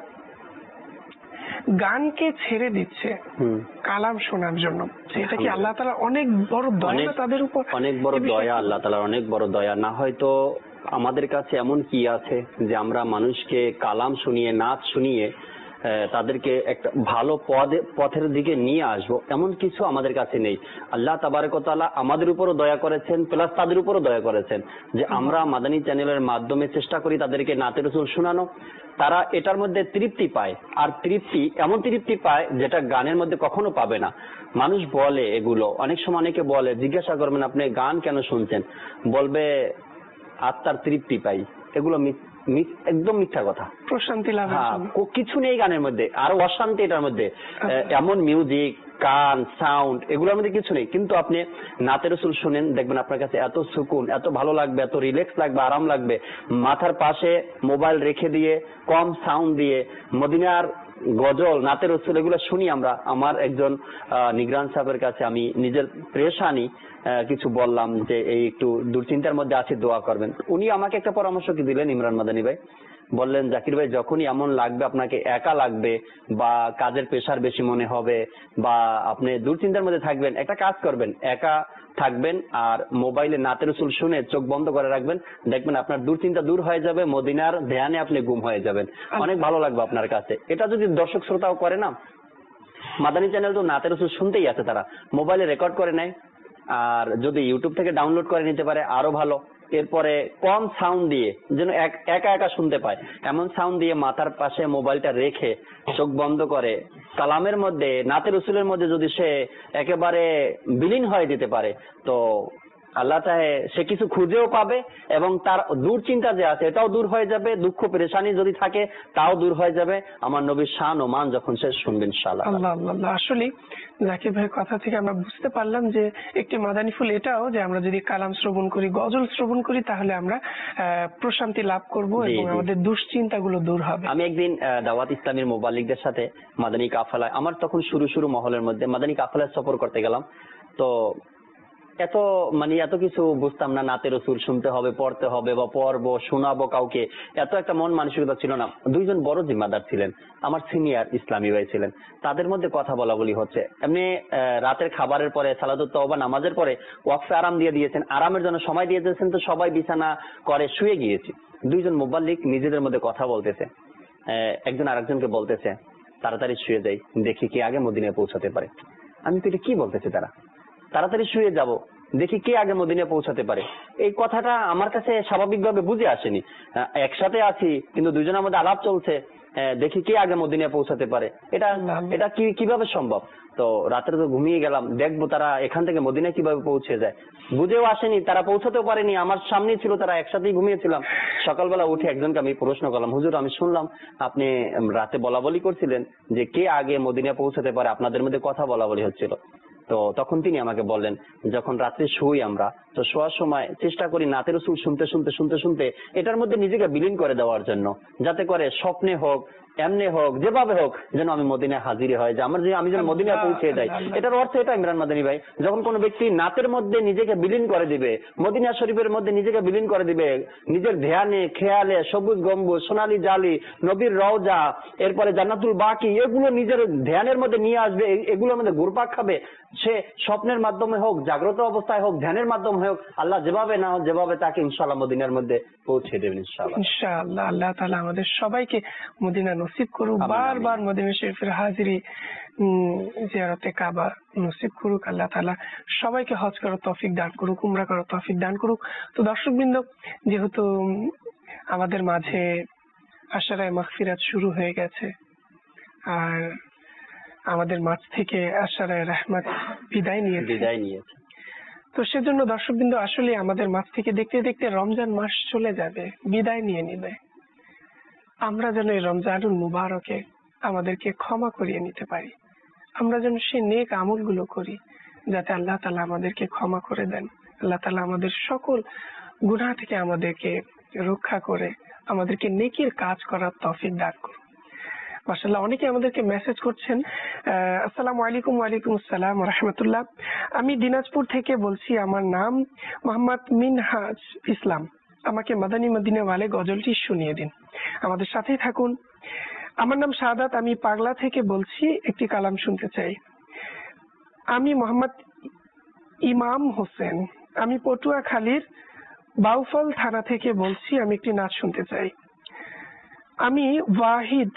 গানকে ছেড়ে দিচ্ছে হুম। কালাম শোনার জন্য, এটা কি আল্লাহ তাআলা অনেক বড় দয়া না অনেক- তাদের উপর? অনেক বড় এ বিষয়ে দয়া, কি আল্লাহ তাআলার অনেক বড় দয়া। না হয়তো আমাদের কাছে এমন কি আছে যে আমরা মানুষকে কালাম শুনিয়ে, নাচ শুনিয়ে আহ, তাদেরকে একটা ভালো পদে পথের দিকে নিয়ে আসবো, এমন কিছু আমাদের কাছে নেই। আল্লাহ তাবারক ওয়া তাআলা আমাদের উপরও দয়া করেছেন, প্লাস তাদের উপরও দয়া করেছেন যে আমরা মাদানী চ্যানেলের মাধ্যমে চেষ্টা করি তাদেরকে নাতে রসুল শোনানো। তারা এটার মধ্যে তৃপ্তি পায়, আর তৃপ্তি এমন তৃপ্তি পায় যেটা গানের মধ্যে কখনো পাবে না। মানুষ বলে এগুলো, অনেক সময় অনেকে বলে, জিজ্ঞাসা করবেন আপনি গান কেন শুনছেন, বলবে আত্মার তৃপ্তি পাই। এগুলো মি- মি- একদম মিথ্যা কথা। প্রশান্তি লাভের হ্যাঁ, জন্য। কো- কিছু নেই গানের মধ্যে, আরো অশান্তি এটার মধ্যে। আহ, এমন মিউজিক, গান, সাউন্ড, এগুলোর মধ্যে কিছু নেই। কিন্তু আপনি নাতে রসুল শুনেন, দেখবেন আপনার কাছে এত সুকুন, এত ভালো লাগবে, এত রিল্যাক্স লাগবে, আরাম লাগবে। মাথার পাশে মোবাইল রেখে দিয়ে কম সাউন্ড দিয়ে মদিনার গজল, নাতে রসুল এগুলো শুনি আমরা। আমার একজন আহ, নিগরান সাহেবের কাছে আমি নিজের প্রেশানি আহ, কিছু বললাম যে এই একটু দুশ্চিন্তার মধ্যে আছি, দোয়া করবেন। উনি আমাকে একটা পরামর্শ কি দিলেন, ইমরান মাদানী ভাই বললেন, জাকির ভাই যখনই এমন লাগবে, আপনাকে একা লাগবে বা কাজের প্রেশার বেশি মনে হবে বা আপনি দুশ্চিন্তার মধ্যে থাকবেন, একটা কাজ করবেন, একা থাকবেন আর মোবাইলে নাতে রসুল শুনে চোখ বন্ধ করে রাখবেন, দেখবেন আপনার দুশ্চিন্তা দূর হয়ে যাবে, মদিনার ধ্যানে আপনি গুম হয়ে যাবেন, অনেক ভালো লাগবে আপনার কাছে। এটা যদি দর্শক শ্রোতাও করে না, মাদানী চ্যানেল তো নাতে রসুল শুনতেই আছে, তারা মোবাইলে রেকর্ড করে নেয়, আর যদি ইউটিউব থেকে ডাউনলোড করে নিতে পারে আরো ভালো। এরপরে কম সাউন্ড দিয়ে, যেন এক- একা একা শুনতে পায় এমন সাউন্ড দিয়ে মাথার পাশে মোবাইলটা রেখে চোখ বন্ধ করে কালামের মধ্যে, নাতে রসুলের মধ্যে যদি সে একেবারে বিলীন হয়ে যেতে পারে, তো আল্লাহ চাহে সে কিছু খুঁজেও পাবে এবং তার দুশ্চিন্তা যে আছে এটাও দূর হয়ে যাবে, দুঃখ পেরেশানি যদি থাকে তাও দূর হয়ে যাবে। আমার নবীর শান ও মান যখন সে শুনবেন ইনশাআল্লাহ। আল্লাহ আল্লাহ আল্লাহ। আসলে জাকির ভাইয়ের কথা থেকে আমরা বুঝতে পারলাম যে একটি মাদানী ফুল এটাও যে আমরা যদি কালাম শ্রবণ করি, গজল শ্রবণ করি, তাহলে আমরা আহ, প্রশান্তি লাভ করব জি, এবং জি। আমাদের দুশ্চিন্তাগুলো দূর হবে। আমি একদিন আহ, দাওয়াত ইসলামীর মোবাল্লিকদের সাথে মাদানী কাফেলায়, আমার তখন শুরু শুরু মহলের মধ্যে মাদানী কাফেলায় সফর করতে গেলাম। তো এত মানে এত কিছু বুঝতাম না, নাতে রসুল শুনতে হবে, পড়তে হবে বা পড়বো, শোনাবো কাউকে, এত একটা মন মানসিকতা ছিল না। দুইজন বড় জিম্মাদার ছিলেন, আমার সিনিয়র ইসলামী ভাই ছিলেন, তাদের মধ্যে কথা বলা বলি হচ্ছে। এমনি রাতের খাবারের পরে সালাতুত তওবা নামাজের পরে ওয়াকফে আরাম দিয়ে দিয়েছেন, আরামের জন্য সময় দিয়ে দিয়েছেন, তো সবাই বিছানা করে শুয়ে গিয়েছি। দুইজন মুবাল্লিগ নিজেদের মধ্যে কথা বলতেছে, একজন আরেকজনকে বলতেছে তাড়াতাড়ি শুয়ে যাই, দেখি কে আগে মদিনায় পৌঁছাতে পারে। আমি তো এটা কি বলতেছে, তারা তাড়াতাড়ি শুয়ে যাব, দেখি কে আগে মদিনায় পৌঁছাতে পারে। এই কথাটা আমার কাছে স্বাভাবিকভাবে বুঝে আসেনি। একসাথে আছি কিন্তু দুজনের মধ্যে আলাপ চলছে, দেখি কে আগে মদিনায় পৌঁছাতে পারে, এটা এটা কি কিভাবে সম্ভব? তো রাত্রে তো ঘুমিয়ে গেলাম, দেখবো তারা এখান থেকে মদিনায় কিভাবে পৌঁছে যায়। বুঝেও আসেনি, তারা পৌঁছাতেও পারেনি, আমার সামনেই ছিল, তারা একসাথেই ঘুমিয়েছিলাম। সকালবেলা উঠে একজনকে আমি প্রশ্ন করলাম, হুজুর আমি শুনলাম আপনি রাতে বলা বলি করছিলেন যে কে আগে মদিনায় পৌঁছাতে পারে, আপনাদের মধ্যে কথা বলা বলি হচ্ছিল। তো তখন তিনি আমাকে বললেন, যখন রাত্রে শুই আমরা, তো শোয়ার সময় চেষ্টা করি নাতের রসুল শুনতে শুনতে শুনতে শুনতে এটার মধ্যে নিজেকে বিলীন করে দেওয়ার জন্য, যাতে করে স্বপ্নে হোক এমনি হোক যেভাবে হোক যেন আমি মদিনায় হাজির হয়, যে আমার যে আমি যেন মদিনায় পৌঁছে যাই। এটার অর্থ এটা ইমরান মাদানী ভাই, যখন কোনো ব্যক্তি নাতের মধ্যে নিজেকে বিলীন করে দিবে, মদিনা শরীফের মধ্যে নিজেকে বিলীন করে দিবে, নিজের ধ্যানে খেয়ালে সবুজ গম্বুজ, সোনালী জালি, নবীর রওজা, এরপরে জান্নাতুল বাকি, এগুলো নিজের ধ্যানের মধ্যে নিয়ে আসবে, এগুলোর মধ্যে ঘুরপাক খাবে, সে স্বপ্নের মাধ্যমে হোক জাগ্রত অবস্থায় হোক ধ্যানের মাধ্যমে হোক, আল্লাহ যেভাবে না হোক যেভাবে তাকে ইনশাআল্লাহ মদিনার মধ্যে পৌঁছে দেবেন ইনশাআল্লাহ। ইনশাআল্লাহ আল্লাহ তাআলা আমাদের সবাইকে মদিনা নসিব করুক, বারবার মদিনা শরীফের হাজিরি জিয়ারতে কাবা নসিব করুক। আল্লাহ তাআলা সবাইকে হজ করার তৌফিক দান করুক, উমরা করার তৌফিক দান করুক। তো দর্শকবৃন্দ, যেহেতু আমাদের মাঝে আশারায়ে মাগফিরাত শুরু হয়ে গেছে আর আমাদের মাঝ থেকে আশারায়ে রাহমাত বিদায় নিয়েছে বিদায় নিয়েছে তো সেজন্য দর্শকবৃন্দ আসলে আমাদের মাঝ থেকে দেখতে দেখতে রমজান মাস চলে যাবে, বিদায় নিয়ে নিবে। আমরা যেন এই রমজানুল মুবারকে আমাদেরকে ক্ষমা করিয়ে নিতে পারি, আমরা যেন সেই নেক আমলগুলো করি যাতে আল্লাহ তাআলা আমাদেরকে ক্ষমা করে দেন, আল্লাহ তাআলা আমাদের সকল গুনাহ থেকে আমাদেরকে রক্ষা করে আমাদেরকে নেকির কাজ করার তৌফিক দান করুন। মাশাআল্লাহ, অনেকে আমাদেরকে মেসেজ করছেন। আসসালামু আলাইকুম। ওয়ালাইকুম আসসালাম ওয়া রাহমাতুল্লাহ। আমি দিনাজপুর থেকে বলছি, আমার নাম মোহাম্মদ মিনহাজ ইসলাম। আমাকে মাদানী মদিনা ওয়ালে গজলটি শুনিয়ে দিন, আমাদের সাথেই থাকুন। আমার নাম শাহাদাত, আমি পাগলা থেকে বলছি, একটি কালাম শুনতে চাই। আমি মোহাম্মদ ইমাম হোসেন, আমি পটুয়াখালীর বাউফল থানা থেকে বলছি, আমি একটি নাচ শুনতে চাই। আমি ওয়াহিদ,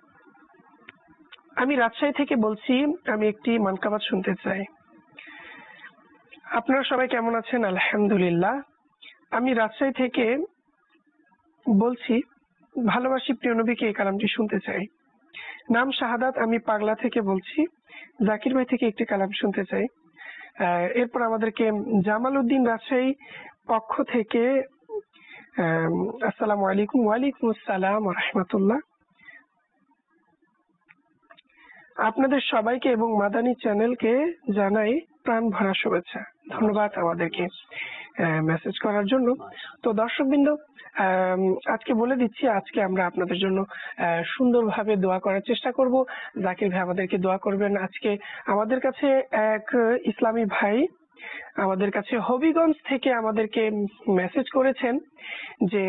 আমি রাজশাহী থেকে বলছি, আমি একটি মানকাবাত শুনতে চাই। আপনারা সবাই কেমন আছেন? আলহামদুলিল্লাহ। আমি রাজশাহী থেকে বলছি, ভালোবাসি প্রিয় নবীকে, এই কালামটি শুনতে চাই। নাম শাহাদাত, আমি পাগলা থেকে বলছি, জাকির ভাই থেকে একটি কালাম শুনতে চাই। এরপর আমাদেরকে জামাল উদ্দিন রাজশাহী পক্ষ থেকে আসসালামু আলাইকুম। ওয়ালাইকুম আসসালাম ওয়া রাহমাতুল্লাহ। আপনাদের সবাইকে এবং মাদানী চ্যানেলকে জানাই প্রাণ ভরা শুভেচ্ছা। ধন্যবাদ আমাদেরকে মেসেজ করার জন্য। তো দর্শকবৃন্দ, আজকে বলে দিচ্ছি, আজকে আমরা আপনাদের জন্য সুন্দরভাবে দোয়া করার চেষ্টা করব। জাকির ভাই আমাদেরকে দোয়া করবেন। আজকে আমাদের কাছে এক ইসলামী ভাই আমাদের কাছে হবিগঞ্জ থেকে আমাদেরকে মেসেজ করেছেন যে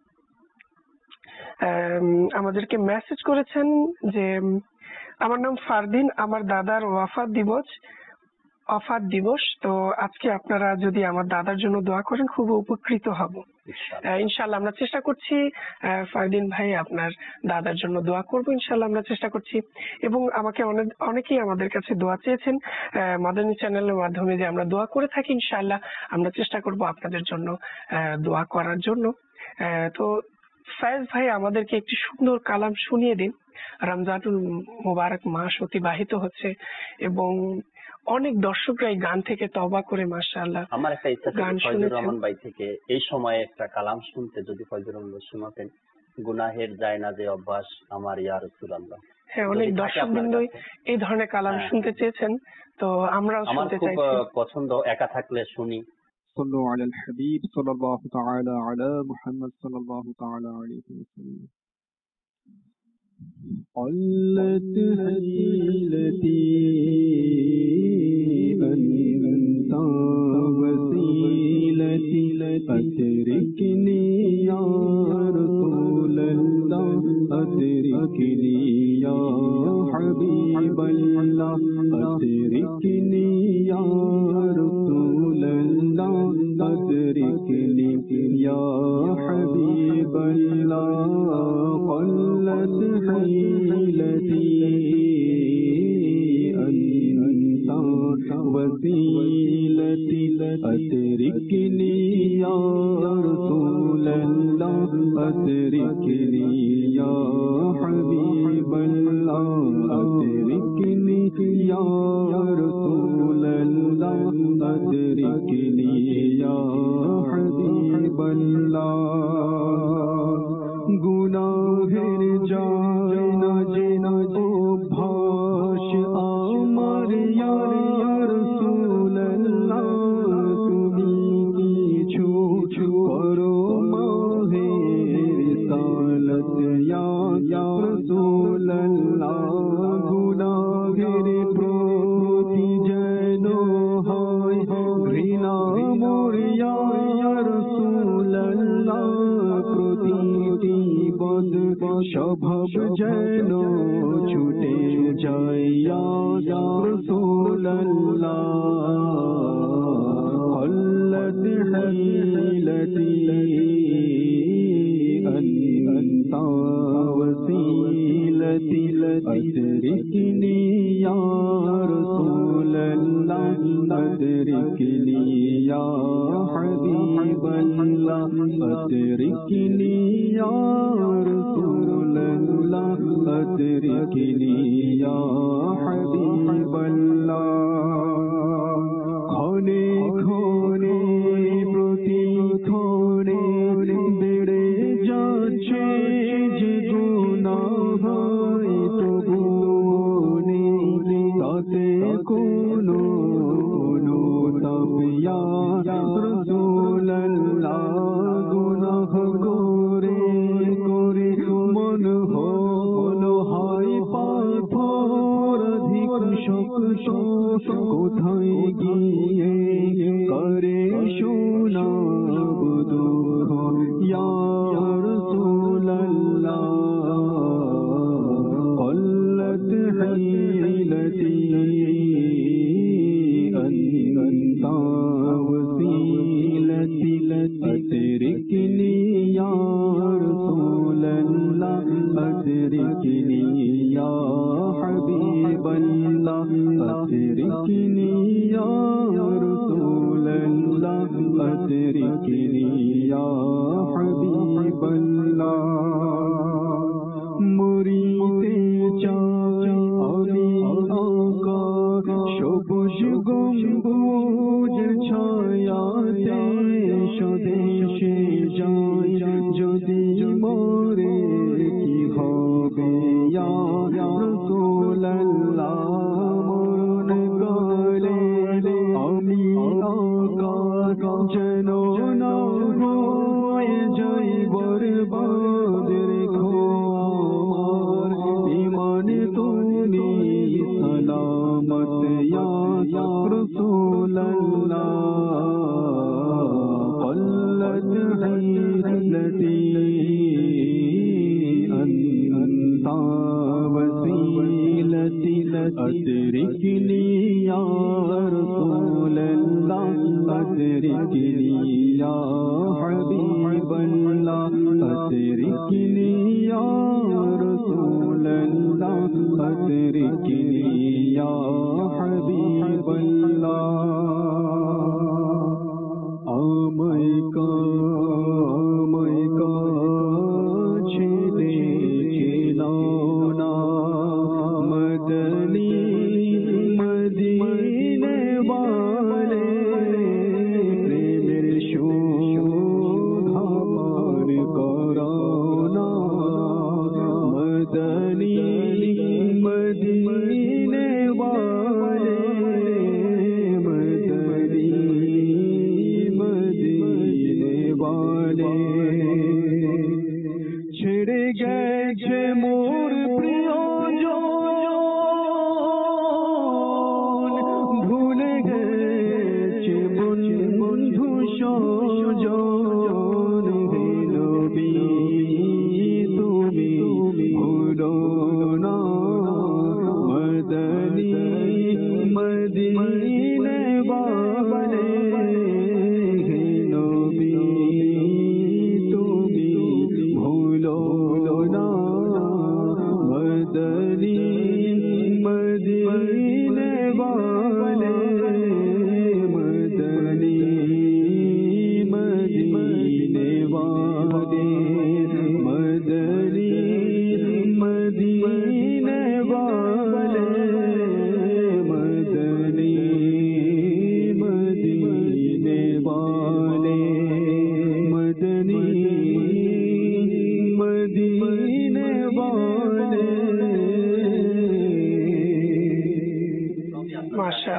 আমাদেরকে মেসেজ করেছেন যে আমার নাম ফারদিন, আমার দাদার ওয়াফাত দিবস ওয়াফাত দিবস তো আজকে আপনারা যদি আমার দাদার জন্য দোয়া করেন খুব উপকৃত হব ইনশাআল্লাহ। আমরা চেষ্টা করছি ফারদিন ভাই, আপনার দাদার জন্য দোয়া করব ইনশাআল্লাহ, আমরা চেষ্টা করছি। এবং আমাকে অনেক অনেকেই আমাদের কাছে দোয়া চেয়েছেন মাদানী চ্যানেলের মাধ্যমে, যে আমরা দোয়া করে থাকি ইনশাআল্লাহ, আমরা চেষ্টা করব আপনাদের জন্য দোয়া করার জন্য। তো ফায়েজ ভাই আমাদেরকে একটি সুন্দর কালাম শুনিয়ে দিন। রমজানুল মুবারক মাস অতিবাহিত হচ্ছে এবং অনেক দর্শকরা এই গান থেকে তওবা করে মাশাআল্লাহ আমার একটা ইচ্ছা ছিল ফয়জুর রহমান ভাই থেকে এই সময়ে একটা কালাম শুনতে, যদি ফয়জুর রহমান শোনাতেন, গুনাহের যায় না যে অভ্যাস আমার ইয়া রাসূলুল্লাহ। হ্যাঁ, অনেক দর্শকবৃন্দ এই ধরনের কালাম শুনতে চেয়েছেন, তো আমরাও শুনতে চাইছি। আমার খুব পছন্দ, একা থাকলে শুনি। صلوا على الحبيب صلى الله تعالى على محمد صلى الله تعالى عليه وسلم. قلت هيلتي أن تعبد أدركني يا حبيب الله أدركني يا رسول الله أدركني يا حبيب الله قلت حيلتي أنت وسيلتي أدركني يا رسول الله أدركني يا حبيب الله أدركني يا رسول الله أدركني يا حبيب الله গুনাহের যায় না যে অভ্যাস আমার ইয়া রাসূলুল্লাহ তুমি কিছু করো মাহের সালাত ইয়া রাসূলুল্লাহ গুনাহের প্রতি যেন হয় ঘৃণা মোর ইয়া রাসূলুল্লাহ প্রতিটি বদ স্বভাব যেন ছুটে যায় ইয়া রাসূলুল্লাহ হল্লত হিলতি أنت وسيلتي أدركني يا رسول الله أدركني يا حبيب الله أدركني يا رسول الله أدركني يا حبيب الله ক্ষণে ক্ষণে প্রতিক্ষণে বেড়ে যাচ্ছে যে গুনাহ তবুও নেই তাতে কোনো অনুতাপ ইয়া রাসূলুল্লাহ গুনাহ করে করে মন হলো হয় পাথর অধিক শক্ত কোথায় গিয়ে করে শোনাব দুঃখ ইয়া রাসূলুল্লাহ قلت حيلتي أنت وسيلتي أدركني يا رسول الله أدركني يا حبيب الله أدركني يا رسول الله أدركني يا حبيب الله মরিতে চাই আমি আকা সবুজ গম্বুজ ছায়াতে স্বদেশে যাই যদি মরে কি হবে ইয়া রাসূলুল্লাহ মরণ কালে আমি আকা যেন না হয়ে যাই বরবাদ রেখো ईमान तुमी सलामत या रसूल अल्लाह قلت حيلتي أنت وسيلتي أدركني يا رسول الله أدركني يا حبيب الله أدركني يا رسول الله أدركني يا حبيب الله আমায় আমায় কাছে ডেকে নাও না মদনী মদিনে वाले প্রেমের শোধার করাও না মদনী মদিনে वाले মদনী মদিনে वाले ছেড়ে গেছে মোর প্রিয়জন ভুলে গেছে বন্ধু সজন হে নবী তুমি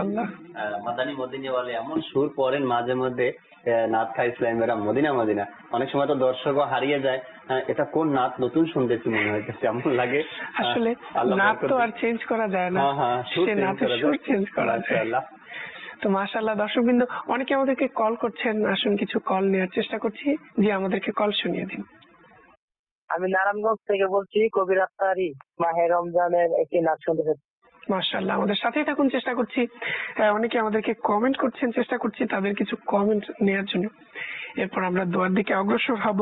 মাশাআল্লাহ। আহ, মাদানী মদিনাওয়ালে এমন সুর পড়েন মাঝে মধ্যে, আহ, নাত খা ইসলাম এরা মদিনা মদিনা, অনেক সময় তো দর্শকও হারিয়ে যায়, আহ, এটা কোন নাত নতুন শুনতেছি মনে হইতেছে এমন লাগে। আহ, আসলে আল্লাহ নাত বরকত তো দিক। আর চেঞ্জ করা যায় না, হ্যাঁ হ্যাঁ, সুর সে change নাতের করা সুর যায়। চেঞ্জ করা যায়। মাশাআল্লাহ। তো মাশাআল্লাহ দর্শকবৃন্দ, অনেকে আমাদেরকে কল করছেন, আসুন কিছু কল নেওয়ার চেষ্টা করছি। জি, আমাদেরকে কল শুনিয়ে দিন। আমি নারায়ণগঞ্জ থেকে বলছি, কবির আক্তারি মাহে রমজানের একটি নাচ শুনতে চাচ্ছি। মাশাআল্লাহ, আমাদের সাথেই থাকুন, চেষ্টা করছি। আহ, অনেকে আমাদেরকে কমেন্ট করছেন, চেষ্টা করছি তাদের কিছু কমেন্ট নেওয়ার জন্য, এরপর আমরা দোয়ার দিকে অগ্রসর হব।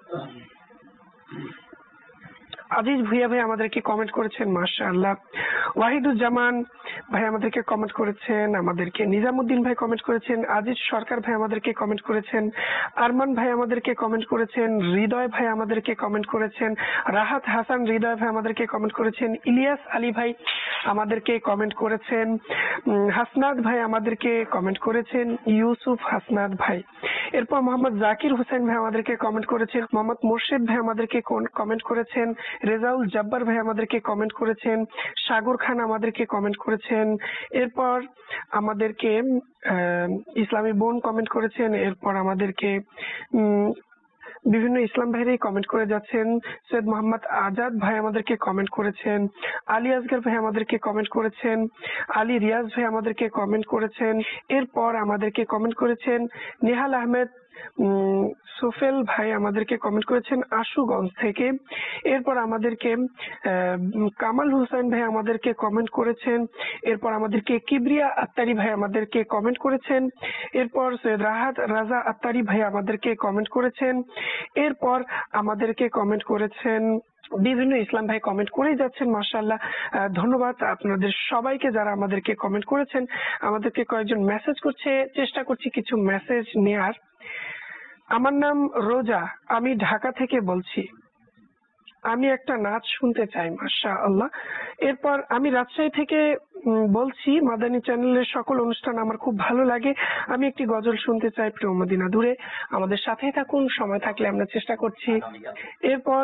আজিজ ভুইয়া ভাই আমাদেরকে কমেন্ট করেছেন, মাশাআল্লাহ। ওয়াহিদুজ্জামান ভাই আমাদেরকে কমেন্ট করেছেন, আমাদেরকে নিজামুদ্দিন ভাই কমেন্ট করেছেন, আজিজ সরকার ভাই আমাদেরকে কমেন্ট করেছেন, আরমান ভাই আমাদেরকে কমেন্ট করেছেন, হৃদয় ভাই আমাদেরকে কমেন্ট করেছেন, রাহাত হাসান হৃদয় ভাই আমাদেরকে কমেন্ট করেছেন, ইলিয়াস আলী ভাই আমাদেরকে কমেন্ট করেছেন, উম, হাসনাদ ভাই আমাদেরকে কমেন্ট করেছেন, ইউসুফ হাসনাদ ভাই। এরপর মোহাম্মদ জাকির হোসেন ভাই আমাদেরকে কমেন্ট করেছেন, মোহাম্মদ মোর্শেদ ভাই আমাদেরকে কমেন্ট করেছেন, রেজাউল জব্বার ভাই আমাদেরকে কমেন্ট করেছেন, সাগর খান আমাদেরকে কমেন্ট করেছেন, এরপর আমাদেরকে আহ, ইসলামী বোন কমেন্ট করেছেন, এরপর আমাদেরকে উম বিভিন্ন ইসলাম ভাইরাই কমেন্ট করে যাচ্ছেন। সৈয়দ মোহাম্মদ আজাদ ভাই আমাদেরকে কমেন্ট করেছেন, আলী আসগর ভাই আমাদেরকে কমেন্ট করেছেন, আলী রিয়াজ ভাই আমাদেরকে কমেন্ট করেছেন, এরপর আমাদেরকে কমেন্ট করেছেন নেহাল আহমেদ উম সোফেল ভাই আমাদেরকে কমেন্ট করেছেন আশুগঞ্জ থেকে। এরপর আমাদেরকে আহ, কামাল হোসেন ভাই আমাদেরকে কমেন্ট করেছেন, এরপর আমাদেরকে কিবরিয়া আত্তারি ভাই আমাদেরকে কমেন্ট করেছেন, এরপর সৈয়দ রাহাত রাজা আত্তারি ভাই আমাদেরকে কমেন্ট করেছেন, এরপর আমাদেরকে কমেন্ট করেছেন বিভিন্ন ইসলাম ভাই কমেন্ট করেই যাচ্ছেন, মাশাআল্লাহ। আহ, ধন্যবাদ আপনাদের সবাইকে যারা আমাদেরকে কমেন্ট করেছেন। আমাদেরকে কয়েকজন মেসেজ করছে, চেষ্টা করছি কিছু মেসেজ নেয়ার। আমার নাম রোজা, আমি ঢাকা থেকে বলছি, আমি একটা নাচ শুনতে চাই। মাশাআল্লাহ। এরপর আমি রাজশাহী থেকে উম, বলছি, মাদানী চ্যানেলের সকল অনুষ্ঠান আমার খুব ভালো লাগে, আমি একটি গজল শুনতে চাই প্রিয় মদিনা দূরে। আমাদের সাথেই থাকুন, সময় থাকলে আমরা চেষ্টা করছি। এরপর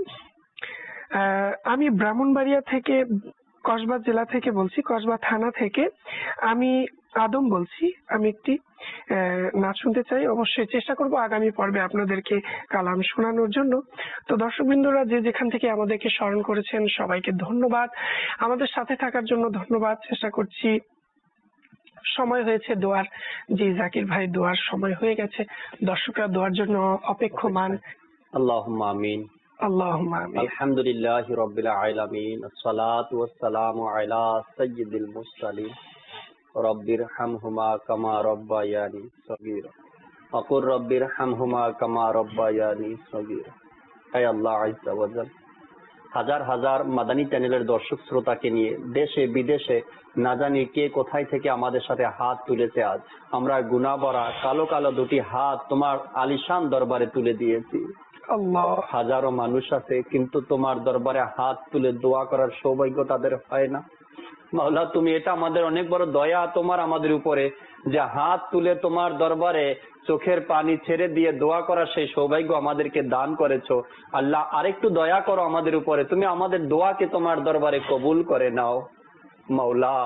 আহ, আমি ব্রাহ্মণবাড়িয়া থেকে, কসবা জেলা থেকে বলছি, কসবা থানা থেকে আমি আদম বলছি, আমি একটি আহ, নাচ শুনতে চাই। অবশ্যই চেষ্টা করব আগামী পর্বে আপনাদেরকে কালাম শোনানোর জন্য। তো দর্শকবৃন্দরা যে যেখান থেকে আমাদেরকে স্মরণ করেছেন সবাইকে ধন্যবাদ, আমাদের সাথে থাকার জন্য ধন্যবাদ। চেষ্টা করছি, সময় হয়েছে দোয়ার। জি জাকির ভাই, দোয়ার সময় হয়ে গেছে, দর্শকরা দোয়ার জন্য অপেক্ষমান। আল্লাহুম্মা আমিন। আল্লাহুম্মা আমিন। আলহামদুলিল্লাহি রাব্বিল আলামিন, আসসালাতু ওয়াসসালামু আলা সাইয়্যিদিল মুরসালিন, রব্বিরহামহুমা কামা রব্বায়ানি সগীরা, ওয়াকুর রব্বিরহামহুমা কামা রব্বায়ানি সগীরা। হে আল্লাহ আযজা ওয়া জাল, হাজার হাজার মাদানী চ্যানেলের দর্শক শ্রোতাকে নিয়ে দেশে বিদেশে না জানি কে কোথায় থেকে আমাদের সাথে হাত তুলেছে। আজ আমরা গুনাহ ভরা কালো কালো দুটি হাত তোমার আলিশান দরবারে তুলে দিয়েছি। আল্লাহ, হাজারো মানুষ আছে কিন্তু তোমার দরবারে হাত তুলে দোয়া করার সৌভাগ্য তাদের হয় না। মাওলা, তুমি এটা আমাদের অনেক বড় দয়া তোমার আমাদের উপরে, যে হাত তুলে তোমার দরবারে চোখের পানি ছেড়ে দিয়ে দোয়া করার সেই সৌভাগ্য আমাদেরকে দান করেছো। আল্লাহ, আরেকটু দয়া করো আমাদের উপরে, তুমি আমাদের দোয়াকে তোমার দরবারে কবুল করে নাও। মাওলা,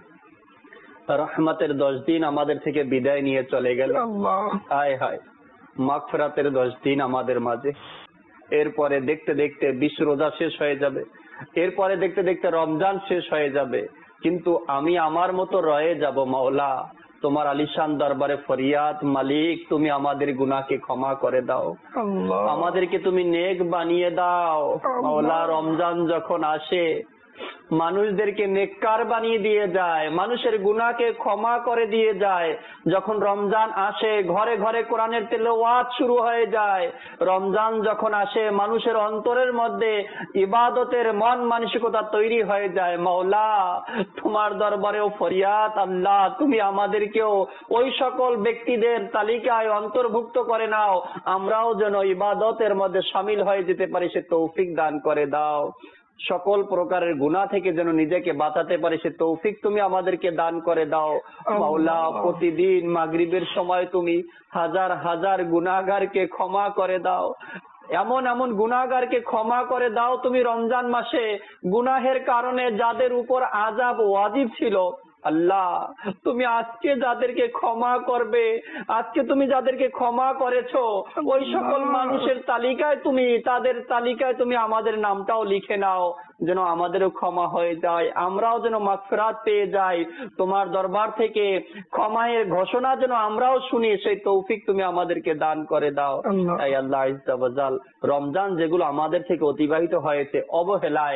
রহমতের দশ দিন আমাদের থেকে বিদায় নিয়ে চলে গেল। আল্লাহ, হায় হায়, মাগফিরাতের দশ দিন আমাদের মাঝে। এরপরে দেখতে দেখতে বিশ্ব রোজা শেষ হয়ে যাবে, এরপরে দেখতে দেখতে রমজান শেষ হয়ে যাবে, কিন্তু আমি আমার মতো রয়ে যাব। মাওলা, তোমার আলিশান দরবারে ফরিয়াদ, মালিক তুমি আমাদের গুনাহকে ক্ষমা করে দাও, আল্লাহ, আমাদেরকে তুমি নেক বানিয়ে দাও। মাওলা, রমজান যখন আসে মানুষদেরকে নেককার বানিয়ে দিয়ে যায়, মানুষের গুনাহকে ক্ষমা করে দিয়ে যায়। যখন রমজান আসে ঘরে ঘরে কোরআনের তেলাওয়াত শুরু হয়ে যায়। রমজান যখন আসে মানুষের অন্তরের মধ্যে ইবাদতের মন মানসিকতা তৈরি হয়ে যায়। মাওলা, তোমার দরবারেও ফরিয়াদ, আল্লাহ তুমি আমাদেরকেও ওই সকল ব্যক্তিদের তালিকায় অন্তর্ভুক্ত করে নাও, আমরাও যেন ইবাদতের মধ্যে শামিল হয়ে যেতে পারি, সে তৌফিক দান করে দাও। সকল প্রকারের গুনাহ থেকে যেন নিজেকে বাঁচাতে পারে সে তৌফিক তুমি আমাদেরকে দান করে দাও। মাওলা, প্রতিদিন মাগরিবের সময় তুমি হাজার হাজার গুনাহগারকে ক্ষমা করে দাও, এমন এমন গুনাহগারকে ক্ষমা করে দাও তুমি রমজান মাসে গুনাহের কারণে যাদের উপর আযাব ওয়াজিব ছিল আল্লাহ তুমি আজকে যাদেরকে ক্ষমা করবে, আজকে তুমি যাদেরকে ক্ষমা করেছো ওই সকল মানুষের তালিকায় তুমি তাদের তালিকায় তুমি আমাদের নামটাও লিখে নাও, যেন আমাদেরও ক্ষমা হয়ে যায়, আমরাও যেন মাগফিরাত পেয়ে যাই, তোমার দরবার থেকে ক্ষমায়ের ঘোষণা যেন আমরাও শুনি, সেই তৌফিক তুমি আমাদেরকে দান করে দাও। তাই আল্লাহ ইজ্জা ওয়াজাল রমজান যেগুলো আমাদের থেকে অতিবাহিত হয়েছে অবহেলায়,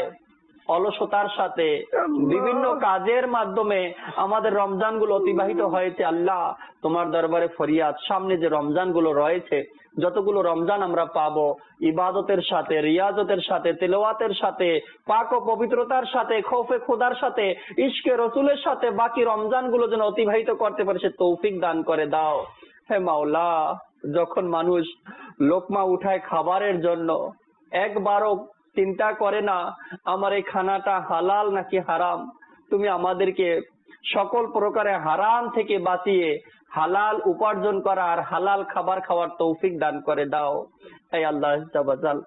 অলসতার সাথে, বিভিন্ন কাজের মাধ্যমে আমাদের রমজান গুলো অতিবাহিত হয়েছে, আল্লাহ তোমার দরবারে ফরিয়াদ, সামনে যে রমজান গুলো রয়েছে, যতগুলো রমজান আমরা পাবো ইবাদতের সাথে, রিয়াজতের সাথে, তেলাওয়াতের সাথে, পাক ও পবিত্রতার সাথে, খৌফে খোদার সাথে, ইশকে রসুলের সাথে বাকি রমজান গুলো যেন অতিবাহিত করতে পারে সে তৌফিক দান করে দাও। হে মাওলা, যখন মানুষ লোকমা উঠায় খাবারের জন্য একবারও চিন্তা করে না আমার এই খানাটা হালাল নাকি হারাম, তুমি আমাদেরকে সকল প্রকারে হারাম থেকে বাঁচিয়ে হালাল উপার্জন করা আর হালাল খাবার খাওয়ার তৌফিক দান করে দাও। এই আল্লাহ তাআলা,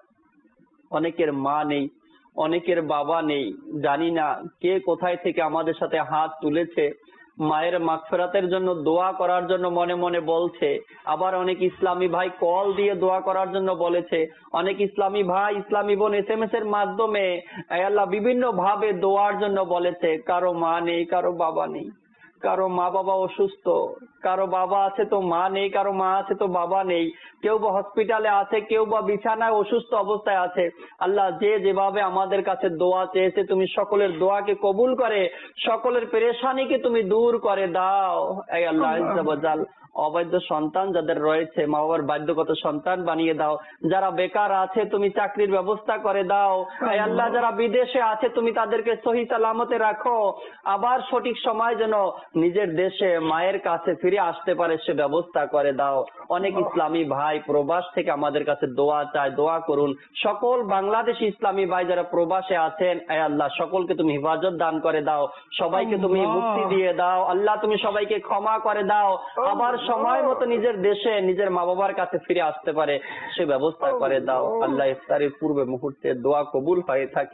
অনেকের মা নেই, অনেকের বাবা নেই, জানি না কে কোথায় থেকে আমাদের সাথে হাত তুলেছে, মায়ের মাগফিরাতের জন্য দোয়া করার জন্য মনে মনে বলছে, আবার অনেক ইসলামী ভাই কল দিয়ে দোয়া করার জন্য বলেছে, অনেক ইসলামী ভাই ইসলামী বোন এস এম এস এর মাধ্যমে আল্লাহ বিভিন্ন ভাবে দোয়ার জন্য বলেছে। কারো মা নেই, কারো বাবা নেই, কারো মা বাবা অসুস্থ, কারো বাবা আছে তো মা নেই, কারো মা আছে তো বাবা নেই, কেউ বা হসপিটালে আছে, কেউ বা বিছানায় অসুস্থ অবস্থায় আছে। আল্লাহ যে যেভাবে আমাদের কাছে দোয়া চেয়েছে তুমি সকলের দোয়াকে কবুল করে সকলের পেরেশানিকে তুমি দূর করে দাও। এই আল্লাহ আজ্জা ওয়াজাল, অবৈধ সন্তান যাদের রয়েছে মা বাবার বাধ্যগত সন্তান বানিয়ে দাও, যারা বেকার আছে তুমি চাকরির ব্যবস্থা করে দাও। এই আল্লাহ যারা বিদেশে আছে তুমি তাদেরকে সহি সালামতে রাখো, আবার সঠিক সময় যেন নিজের দেশে মায়ের কাছে ফিরে আসতে পারে সে ব্যবস্থা করে দাও। অনেক ইসলামী ভাই প্রবাস থেকে আমাদের কাছে দোয়া চায়, দোয়া করুন। সকল বাংলাদেশি ইসলামী ভাই যারা প্রবাসে আছেন এই আল্লাহ সকলকে তুমি হিফাজত দান করে দাও, সবাইকে তুমি মুক্তি দিয়ে দাও। আল্লাহ তুমি সবাইকে ক্ষমা করে দাও, আবার সময় মতো নিজের দেশে নিজের মা বাবার কাছে ফিরে আসতে পারে সে ব্যবস্থা করে দাও। আল্লাহ ইফতারের পূর্বে মুহূর্তে দোয়া কবুল হয়ে থাকে,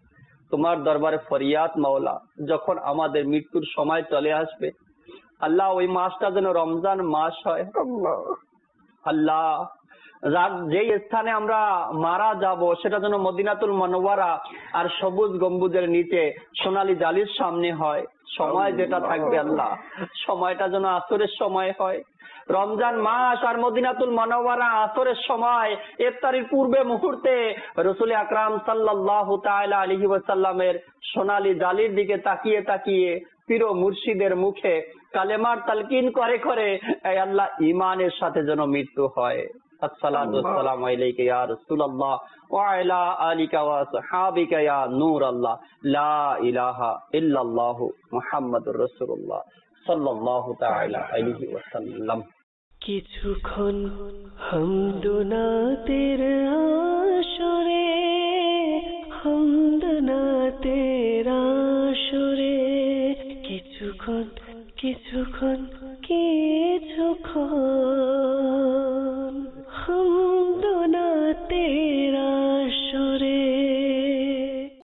তোমার দরবারে ফরিয়াদ মাওলা, যখন আমাদের মৃত্যুর সময় চলে আসবে আল্লাহ ওই মাসটা যেন রমজান মাস হয়। আল্লাহ যে স্থানে আমরা মারা যাব সেটা যেন মদিনাতুল মুনাওয়ারা আর সবুজ গম্বুজের নিচে সোনালী জালির সামনে হয়। সময় যেটা থাকবে আল্লাহ সময়টা যেন আসরের সময় হয়। রমজান মাস আর মদিনাতুল মুনাওয়ারা আসরের সময় ইফতারির পূর্বে মুহূর্তে রাসূল আকরাম সাল্লাল্লাহু তাআলা আলাইহি ওয়াসাল্লামের সোনালী জালির দিকে তাকিয়ে তাকিয়ে পীর ও মুর্শিদের মুখে কালেমার তালকিন করে করে এই আল্লাহ ঈমানের সাথে যেন মৃত্যু হয়। আসসালাতু ওয়াসসালামু আলাইকা ইয়া রাসূলুল্লাহ ওয়া আলা আলিকা ওয়া আসহাবিকা ইয়া নূর আল্লাহ, লা ইলাহা ইল্লাল্লাহু মুহাম্মাদুর রাসূলুল্লাহ সাল্লাল্লাহু তাআলা আলাইহি ওয়াসাল্লাম। কিছুক্ষণ হামদুনাতের আসরে, হামদুনাতের আসরে, কিছুক্ষণ কিছুক্ষণ কি